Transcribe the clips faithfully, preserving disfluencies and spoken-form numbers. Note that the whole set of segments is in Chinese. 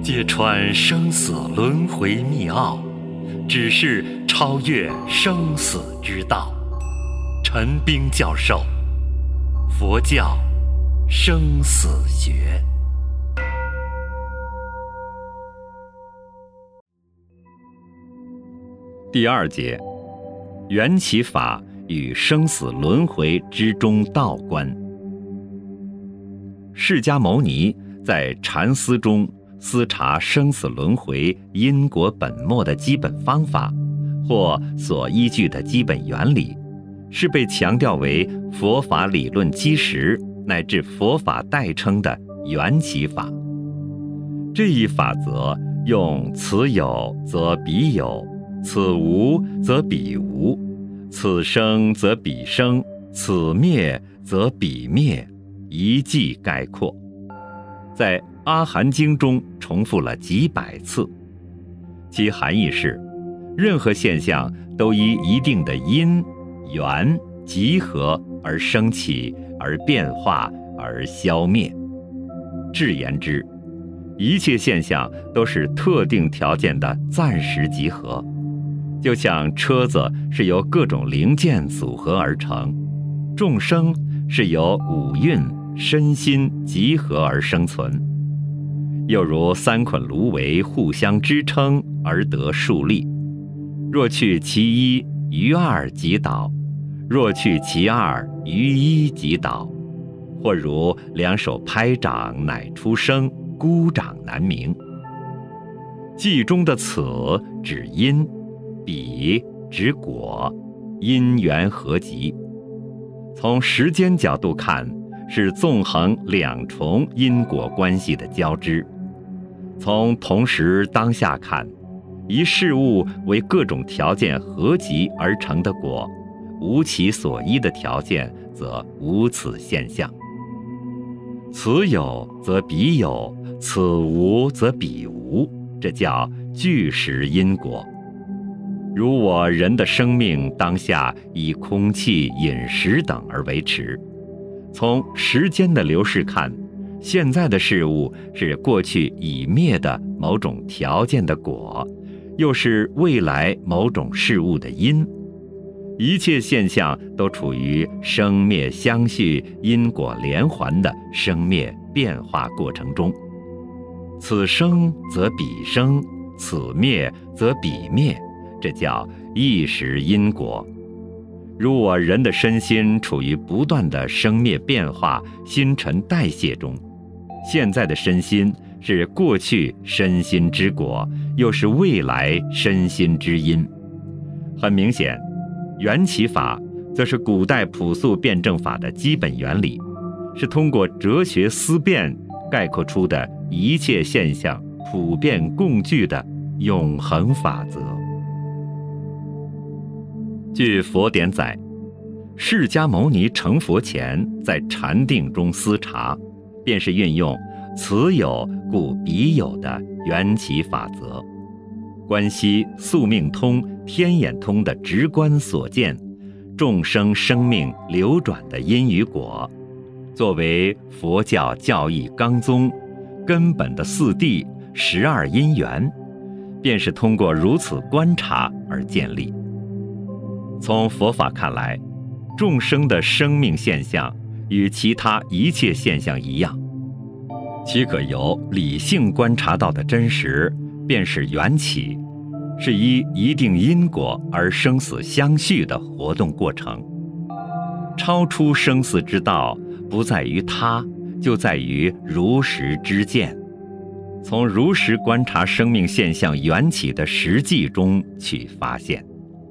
揭穿生死轮回密奥，只是超越生死之道。陈冰教授，佛教生死学。第二节，缘起法与生死轮回之中道观。释迦牟尼在禅思中思察生死轮回因果本末的基本方法，或所依据的基本原理，是被强调为佛法理论基石乃至佛法代称的缘起法。这一法则用此有则彼有，此无则彼无，此生则彼生，此灭则彼灭，一记概括，在阿含经中重复了几百次。其含义是，任何现象都依一定的因缘集合而升起，而变化，而消灭。至言之，一切现象都是特定条件的暂时集合，就像车子是由各种零件组合而成，众生是由五蕴身心集合而生存，又如三捆芦苇互相支撑而得竖立，若去其一，于二即倒；若去其二，于一即倒。或如两手拍掌乃出声，孤掌难鸣。记中的此指因，彼指果，因缘合集。从时间角度看，是纵横两重因果关系的交织；从同时当下看，一事物为各种条件合集而成的果，无其所依的条件，则无此现象。此有则彼有，此无则彼无，这叫具实因果。如我人的生命当下以空气、饮食等而维持，从时间的流逝看，现在的事物是过去已灭的某种条件的果，又是未来某种事物的因。一切现象都处于生灭相续、因果连环的生灭变化过程中。此生则彼生，此灭则彼灭，这叫一时因果。如我人的身心处于不断的生灭变化、新陈代谢中，现在的身心是过去身心之果，又是未来身心之因。很明显，缘起法则是古代朴素辩证法的基本原理，是通过哲学思辨概括出的一切现象普遍共具的永恒法则。据佛典载，释迦牟尼成佛前在禅定中思察，便是运用此有故彼有的缘起法则，观悉宿命通、天眼通的直观所见，众生生命流转的因与果，作为佛教教义纲宗根本的四谛十二因缘，便是通过如此观察而建立。从佛法看来，众生的生命现象与其他一切现象一样，其可由理性观察到的真实，便是缘起，是依一定因果而生死相续的活动过程。超出生死之道，不在于他，就在于如实知见。从如实观察生命现象缘起的实际中去发现。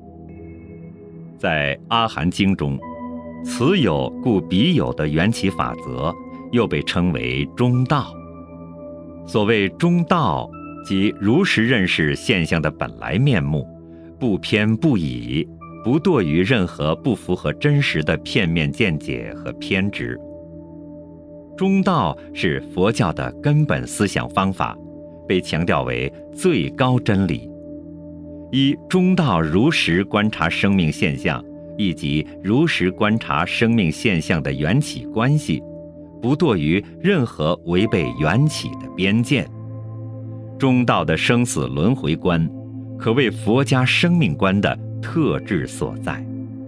在阿含经中，此有故彼有的缘起法则又被称为中道。所谓中道，即如实认识现象的本来面目，不偏不倚，不堕于任何不符合真实的片面见解和偏执。中道是佛教的根本思想方法，被强调为最高真理。依中道如实观察生命现象，以及如实观察生命现象的缘起关系，不堕于任何违背缘起的边见。 中道的生死轮回观，可谓佛家生命观的特质所在。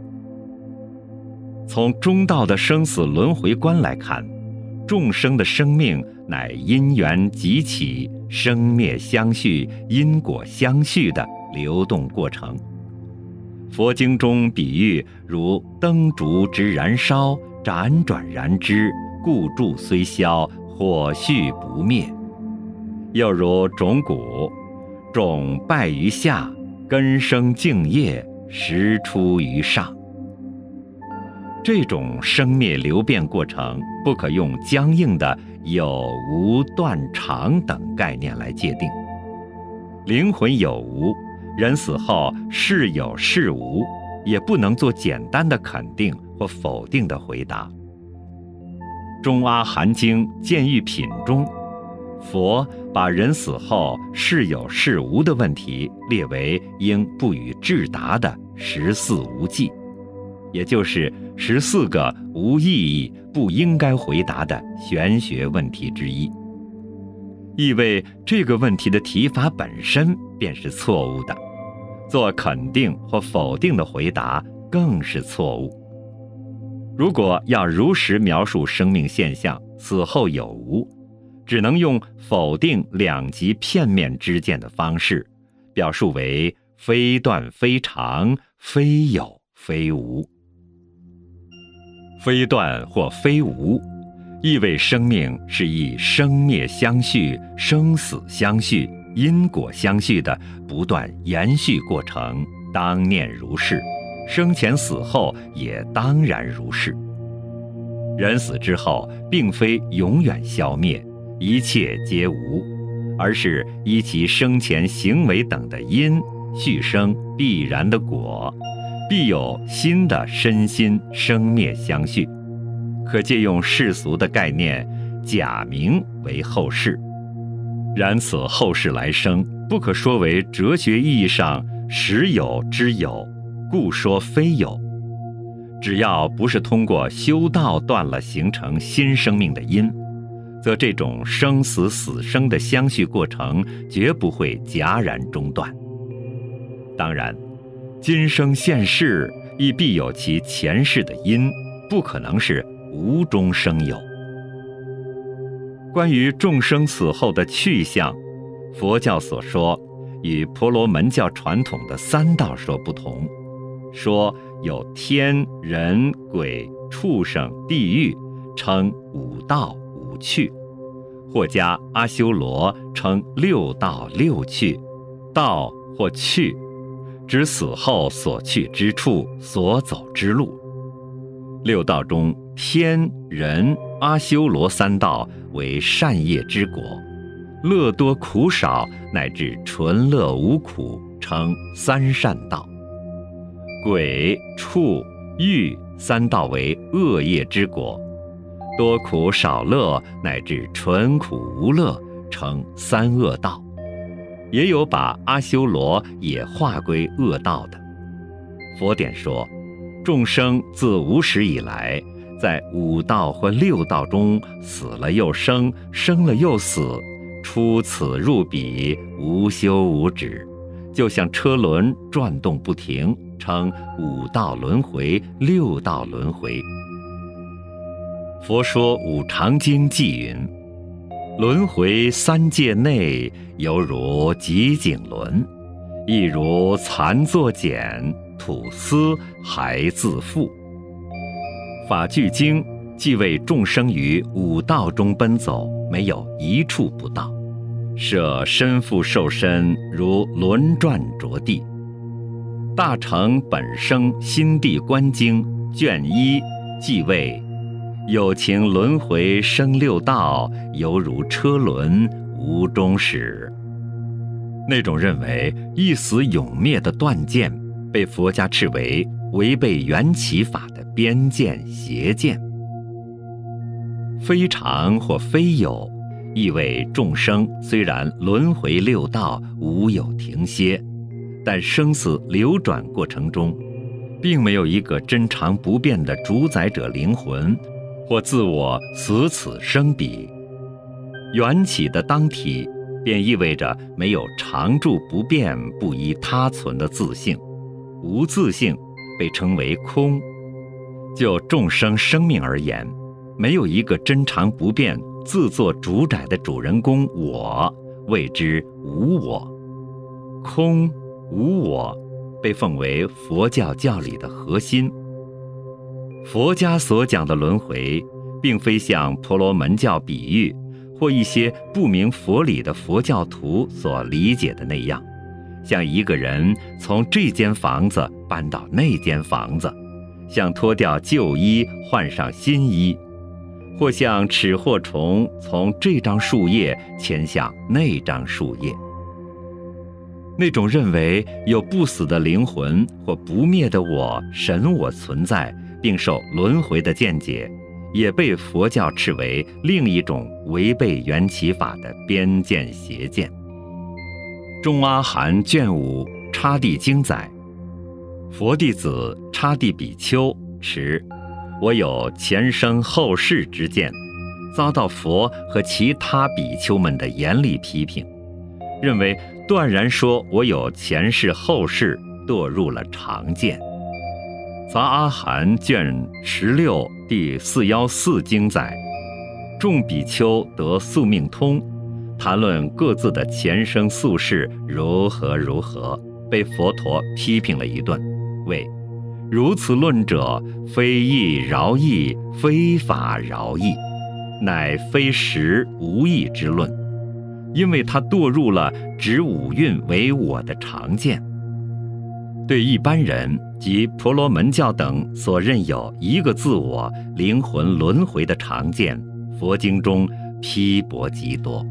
从中道的生死轮回观来看，众生的生命乃因缘集起、生灭相续、因果相续的流动过程。佛经中比喻如灯烛之燃烧，辗转燃之，故住虽消，火续不灭。又如种谷，种败于下，根生茎叶，实出于上。这种生灭流变过程，不可用僵硬的有无断常等概念来界定。灵魂有无，人死后是有是无，也不能做简单的肯定或否定的回答。中阿含经见喻品中，佛把人死后是有是无的问题列为应不予置答的十四无忌，也就是十四个无意义、不应该回答的玄学问题之一，意味这个问题的提法本身便是错误的，做肯定或否定的回答更是错误。如果要如实描述生命现象死后有无，只能用否定两极片面之见的方式，表述为非断非常，非有非无。非断或非无，意味生命是以生灭相续、生死相续、因果相续的不断延续过程，当念如是，生前死后也当然如是。人死之后，并非永远消灭，一切皆无，而是依其生前行为等的因，续生必然的果，必有新的身心生灭相续。可借用世俗的概念，假名为后世。然此后世来生，不可说为哲学意义上实有之有，故说非有。只要不是通过修道断了形成新生命的因，则这种生死死生的相续过程绝不会戛然中断。当然，今生现世亦必有其前世的因，不可能是无中生有。关于众生死后的去向，佛教所说与婆罗门教传统的三道说不同，说有天、人、鬼、畜生、地狱，称五道五趣，或加阿修罗，称六道六趣。道或趣，指死后所去之处，所走之路。六道中，天、人、阿修罗三道为善业之果，乐多苦少乃至纯乐无苦，称三善道。鬼、畜、欲三道为恶业之果，多苦少乐乃至纯苦无乐，称三恶道。也有把阿修罗也划归恶道的。佛典说，众生自无始以来，在五道或六道中死了又生，生了又死，出此入彼，无休无止，就像车轮转动不停，称五道轮回、六道轮回。佛说五常经记云，轮回三界内，犹如极景轮，亦如残作茧，吐丝还自复。法句经既为众生于五道中奔走，没有一处不到，设身复受身，如轮转着地。大乘本生心地观经卷一即谓，有情轮回生六道，犹如车轮无终始。那种认为一死永灭的断见，被佛家斥为违背缘起法的边见邪见。非常或非有，意味众生虽然轮回六道无有停歇，但生死流转过程中，并没有一个真常不变的主宰者灵魂，或自我死此生彼。缘起的当体便意味着没有常住不变、不依他存的自性，无自性被称为空。就众生生命而言，没有一个真常不变、自作主宰的主人公我，谓之无我。空无我被奉为佛教教理的核心。佛家所讲的轮回，并非像婆罗门教比喻或一些不明佛理的佛教徒所理解的那样，像一个人从这间房子搬到那间房子，像脱掉旧衣换上新衣，或像齿或虫从这张树叶迁向那张树叶。那种认为有不死的灵魂或不灭的我神我存在并受轮回的见解，也被佛教斥为另一种违背缘起法的边见邪见。中阿含卷五叉地经载，佛弟子叉地比丘持我有前生后世之见，遭到佛和其他比丘们的严厉批评，认为断然说我有前世后世，堕入了常见。杂阿含卷十六第四一四经载，众比丘得宿命通，谈论各自的前生宿世如何如何，被佛陀批评了一顿，谓如此论者，非义饶义，非法饶义，乃非实无义之论，因为他堕入了指五蕴为我的常见。对一般人及婆罗门教等所认有一个自我灵魂轮回的常见，佛经中批驳极多。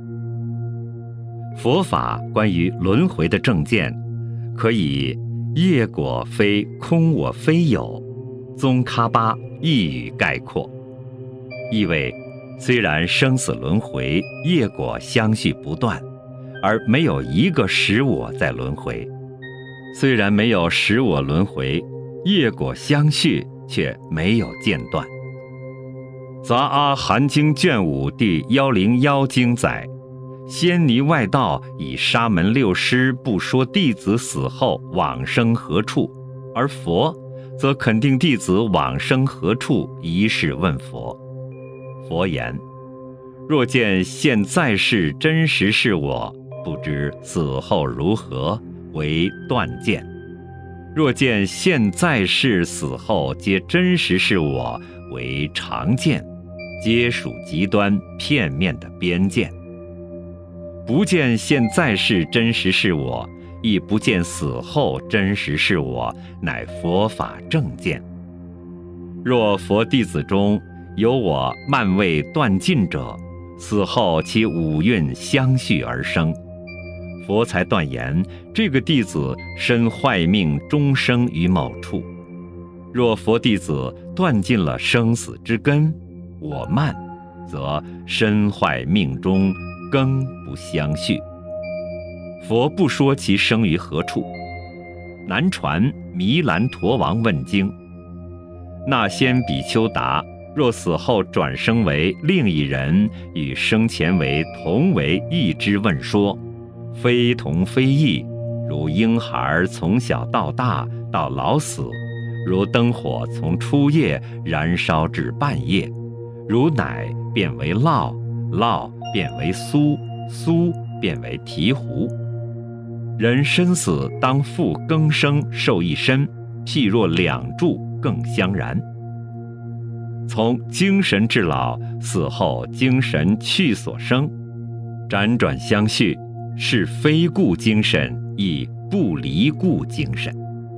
佛法关于轮回的正见，可以业果非空我非有，宗喀巴一语概括，意为虽然生死轮回业果相续不断，而没有一个实我在轮回；虽然没有实我轮回，业果相续却没有间断。杂阿含经卷五第一零一经载，仙尼外道以沙门六师不说弟子死后往生何处，而佛则肯定弟子往生何处，一事问佛。佛言：若见现在世真实是我，不知死后如何，为断见；若见现在世死后皆真实是我，为常见，皆属极端片面的边见。不见现在世真实是我，亦不见死后真实是我，乃佛法正见。若佛弟子中有我慢未断尽者，死后其五蕴相续而生，佛才断言这个弟子身坏命终生于某处。若佛弟子断尽了生死之根，我慢，则身坏命中更不相续。佛不说其生于何处。南传弥兰陀王问经，那仙比丘答：若死后转生为另一人，与生前为同为异之问说，非同非异，如婴孩从小到大到老死，如灯火从初夜燃烧至半夜，如奶变为酪，酪变为酥，酥变为醍醐。人生死当复更生受一身，譬若两柱更相然。从精神至老，死后精神去所生，辗转相续，是非故精神，亦不离故精神。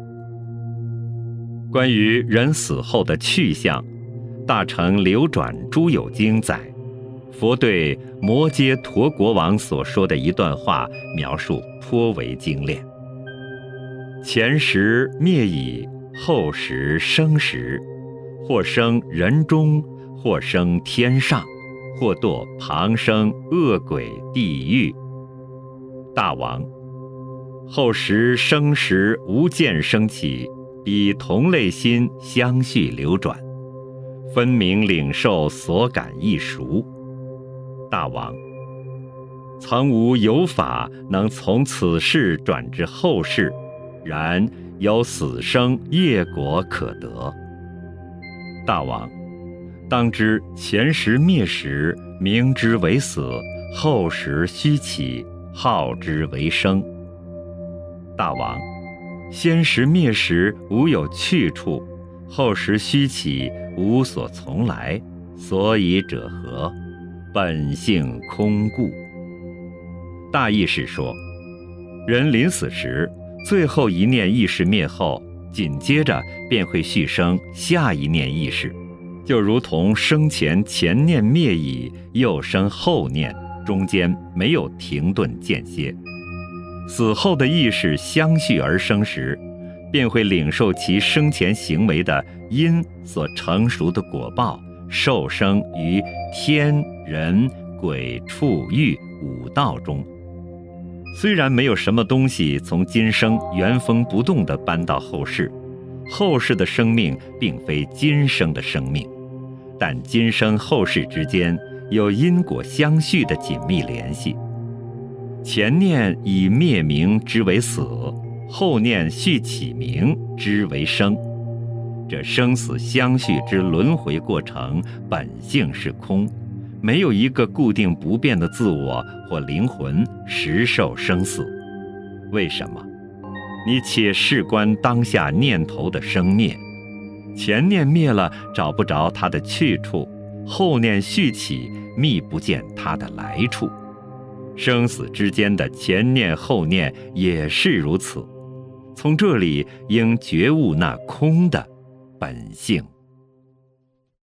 关于人死后的去向，大乘流转诸有经载，佛对摩揭陀国王所说的一段话描述颇为精炼：前时灭已，后时生时，或生人中，或生天上，或堕旁生恶鬼地狱。大王，后时生时无间生起，彼同类心相续流转，分明领受所感亦熟。大王， 曾无有法能从此世转至后世，然有死生业果可得。大王，当知前时灭时，明之为死，后时虚起，号之为生。大王，先时灭时无有去处，后时虚起无所从来，所以者何？本性空故。大意是说，人临死时，最后一念意识灭后，紧接着便会续生下一念意识，就如同生前前念灭已，又生后念，中间没有停顿间歇。死后的意识相续而生时，便会领受其生前行为的因所成熟的果报，受生于天人鬼畜欲五道中。虽然没有什么东西从今生原封不动地搬到后世，后世的生命并非今生的生命，但今生后世之间有因果相续的紧密联系。前念以灭名之为死，后念续起名之为生。这生死相续之轮回过程本性是空，没有一个固定不变的自我或灵魂实受生死。为什么？你且事关当下念头的生灭，前念灭了找不着它的去处，后念续起觅不见它的来处。生死之间的前念后念也是如此。从这里应觉悟那空的本性。